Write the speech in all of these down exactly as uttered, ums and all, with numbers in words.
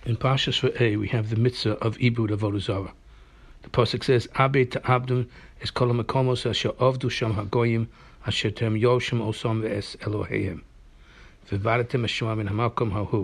In Parshas Re'eh, we have the mitzvah of Ibud Avodah Zarah. The pasuk says, "Abed ta'abdum es kol hamakomos asher avdu sham hagoyim asher tem yoshim osam ve'es Eloheihem v'vadatem eshma min hamakom hahu."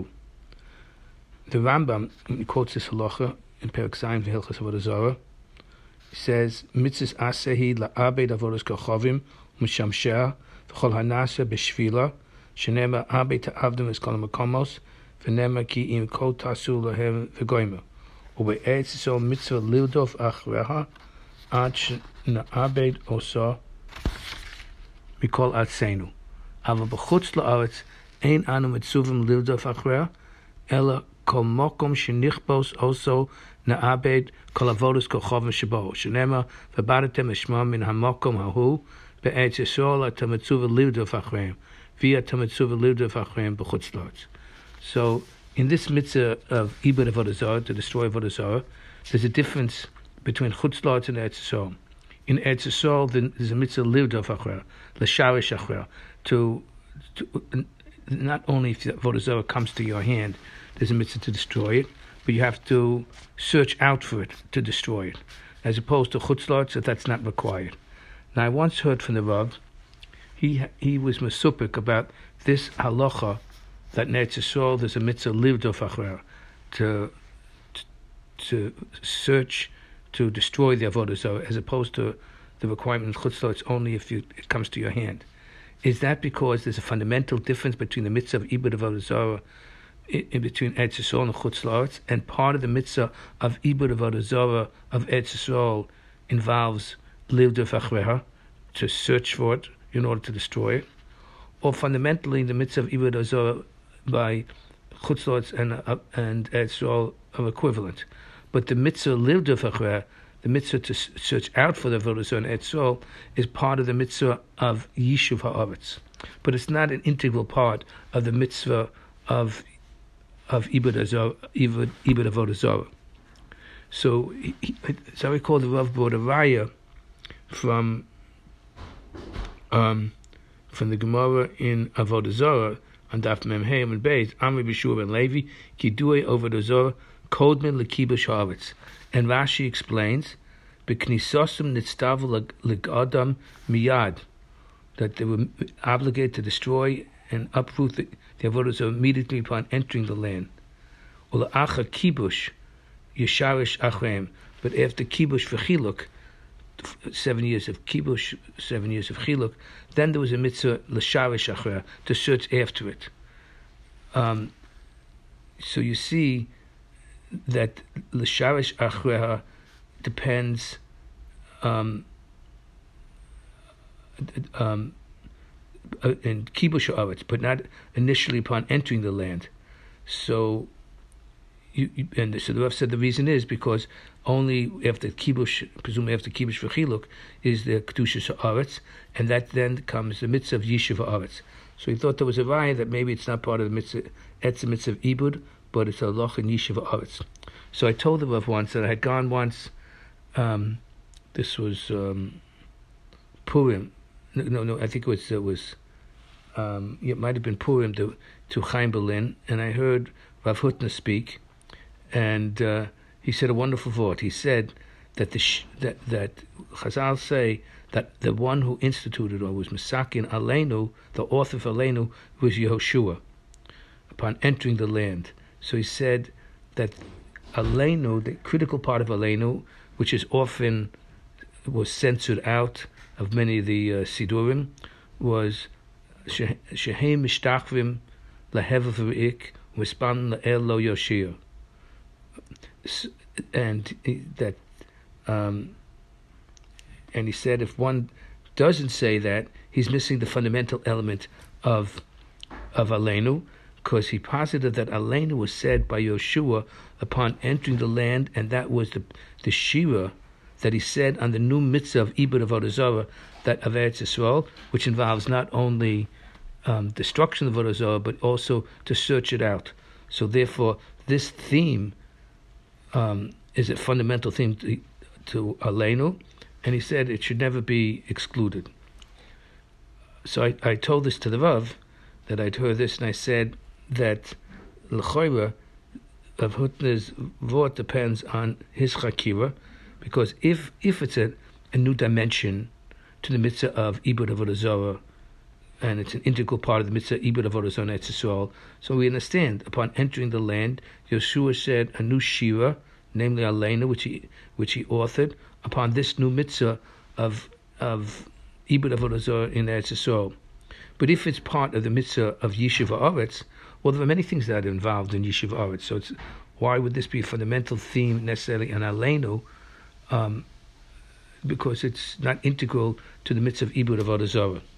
The Rambam quotes this halacha in Perek Zayin v'Hilchos Avodah Zarah. He says, "Mitzvahs asehi la'abed avodas kochavim u'mishamsheh v'chol hanaseh b'shvila shenema abed ta'abdum es kol hamakomos v'nema ki im kol tasu lahem v'goyim." ובארץ ישראל מצווה לרדוף אחריה עד שנאבד אותה מכל ארצנו. אבל בחוץ לארץ אין אנו מצווים לרדוף אחריה, אלא כל מקום שנכבוש אותו נאבד כל עבודת כוכבים שבו, שנאמר ובדתם אשמה מן המקום ההוא, בארץ ישראל אתה מצווה לרדוף אחריהם, ואתה מצווה לרדוף אחריהם בחוץ לארץ. So, in this mitzvah of Ibud Avodah Zarah, to destroy Avodah Zarah, there's a difference between Chutz La'aretz and Eretz Yisrael. In Eretz Yisrael, there's a mitzvah Lirdof Achrer, L'sharish Achrer, to, to not only if the Avodah Zarah comes to your hand, there's a mitzvah to destroy it, but you have to search out for it to destroy it, as opposed to Chutz La'aretz, that that's not required. Now, I once heard from the Rav, he he was mesupik about this halacha, that in Eretz Yisrael there's a mitzvah lirdof achrer, to to search, to destroy the avodah zarah, as opposed to the requirement in Chutz La'aretz only if you, it comes to your hand. Is that because there's a fundamental difference between the mitzvah of Ibud Avodah Zarah in, in between Eretz Yisrael and Chutz La'aretz, and part of the mitzvah of Ibud Avodah Zarah of Eretz Yisrael involves lirdof achrer, to search for it in order to destroy it, or fundamentally the mitzvah of Ibud Avodah Zarah by Chutz La'aretz and uh, and Eretz Yisrael are equivalent, but the mitzvah lirdof achrer, the mitzvah to search out for the avodah zarah in Eretz Yisrael, is part of the mitzvah of Yishuv Haaretz, but it's not an integral part of the mitzvah of of Ibud Zarah, Ibud Avodah Zarah. So, he, so I call the Rav brought a raya from um from the Gemara in Avodah Zarah on Daf Mem Hey and Beis, Amri B'Shua ben Levi, Kidui Avodah Zarah, Kodmen L'Kibush Haaretz. And Rashi explains, B'Knisosum Nitztavu L'Gadam Miyad, that they were obligated to destroy and uproot the, the Avodah Zarah immediately upon entering the land. Ula'acha Kibush Yesharish Achreim, but after Kibush V'Chiluk, seven years of kibush, seven years of chiluk, then there was a mitzvah l'sharish achrer, to search after it. Um, so you see that l'sharish achrer depends um, um, in kibush haaretz, but not initially upon entering the land. So. You, you, and so the Rav said the reason is because only after kibush, presumably after kibush v'chiluk, is the kedusha haaretz, and that then comes the mitzvah of yishuv haaretz. So he thought there was a raya that maybe it's not part of the mitzvah, it's a mitzvah of ibud, but it's a loch in yishuv haaretz. So I told the Rav once that I had gone once. Um, this was um, Purim. No, no, no, I think it was it was. Um, it might have been Purim to to Chaim Berlin, and I heard Rav Hutner speak. And uh, he said a wonderful thought. He said that the sh- that that Chazal say that the one who instituted or was Masakin Aleinu, the author of Aleinu, was Yehoshua upon entering the land. So he said that Aleinu, the critical part of Aleinu, which is often was censored out of many of the uh, Sidurim, was Shehem Mishtachvim Lahev V'ik Mispan La'el Lo Yoshia. And that, um, and he said, if one doesn't say that, he's missing the fundamental element of of Aleinu, because he posited that Aleinu was said by Yoshua upon entering the land, and that was the the shira that he said on the new mitzvah of Ibud Avodah Zarah, that of Eretz Yisrael, which involves not only um, destruction of Avodah Zarah, but also to search it out. So therefore, this theme Um, is a fundamental theme to, to Aleinu, and he said it should never be excluded. So I, I told this to the Rav, that I'd heard this, and I said that l'choira of Hutner's Vort depends on his Chakira, because if if it's a, a new dimension to the mitzvah of Ibud Avodah Zarah, and it's an integral part of the mitzvah Ibud Avodah Zarah Eretz Yisrael, so we understand upon entering the land, Yeshua said a new shira, namely Aleinu, which he which he authored upon this new mitzvah of of Ibud Avodah Zarah in Eretz Yisrael. But if it's part of the mitzvah of Yishuv Haaretz, well, there are many things that are involved in Yishuv Haaretz. So it's, why would this be a fundamental theme necessarily in Aleinu? Um, because it's not integral to the mitzvah of Ibud Avodah Zarah.